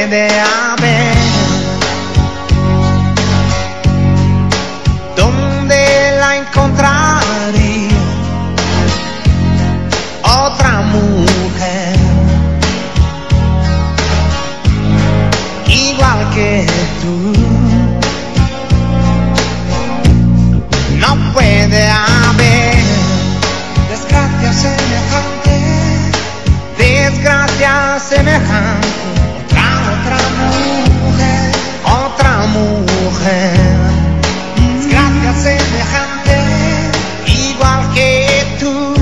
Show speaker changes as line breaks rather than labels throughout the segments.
puede haber. ¿Dónde la encontraría? Otra mujer igual que tú. No puede haber desgracia semejante, desgracia semejante. Otra mujer, desgracia semejante, igual que tú.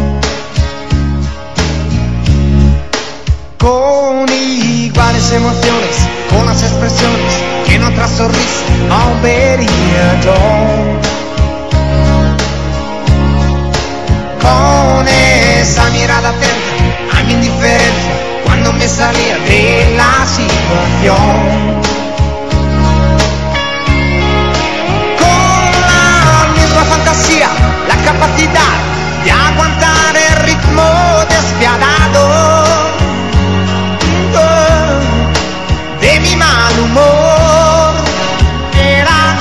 Con iguales emociones, con las expresiones que en otra sonrisa no vería yo. Con esa mirada atenta a mi indiferencia cuando me salía de la situación. Con la misma fantasía, la capacidad de aguantar el ritmo despiadado de mi mal humor. Era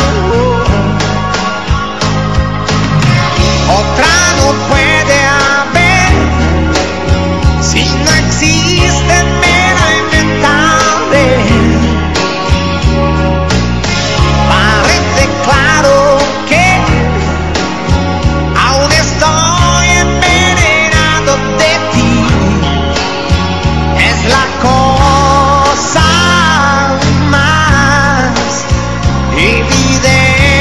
otra no puede haber si no existe mera inventable. Parece claro que aún estoy envenenado de ti. Es la cosa más evidente.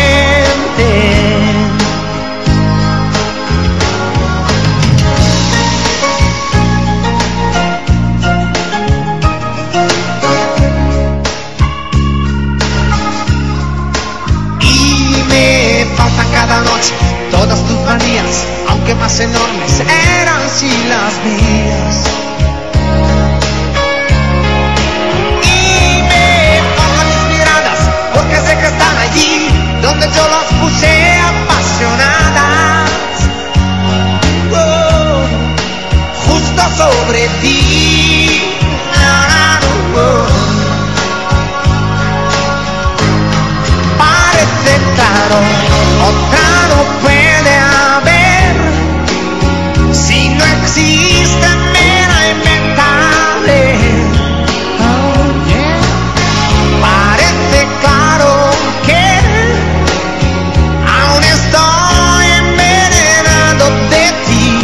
Cada noche todas tus manías, aunque más enormes, eran sí las mías. Y me faltan mis miradas, porque sé que están allí donde yo las puse apasionadas. Justo sobre ti. Parece claro, otra no puede haber si no existe mera inventable. Oh, yeah. Parece claro que aún estoy envenenado de ti.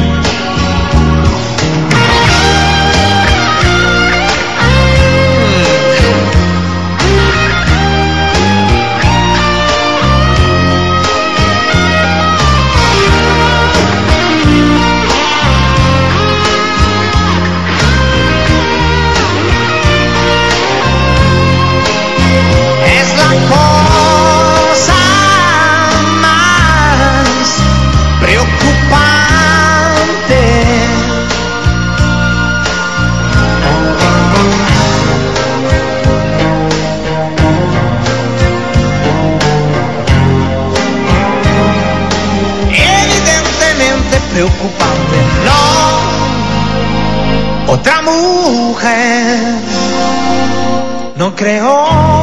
Preocupante, no, otra mujer, no creo.